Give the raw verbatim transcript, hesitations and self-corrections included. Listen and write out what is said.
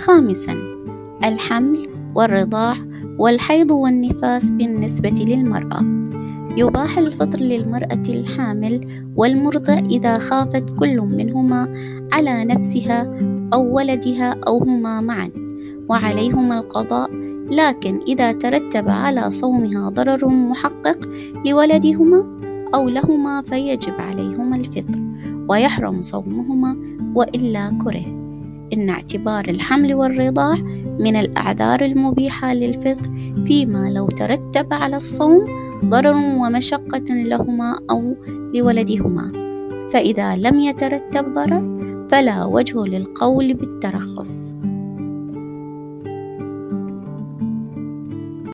خامساً، الحمل والرضاع والحيض والنفاس بالنسبة للمرأة. يباح الفطر للمرأة الحامل والمرضع إذا خافت كل منهما على نفسها أو ولدها أو هما معا، وعليهما القضاء، لكن إذا ترتب على صومها ضرر محقق لولدهما أو لهما فيجب عليهما الفطر، ويحرم صومهما وإلا كره. إن اعتبار الحمل والرضاع من الأعذار المبيحة للفطر، فيما لو ترتب على الصوم ضرر ومشقة لهما أو لولدهما، فإذا لم يترتب ضرر فلا وجه للقول بالترخص.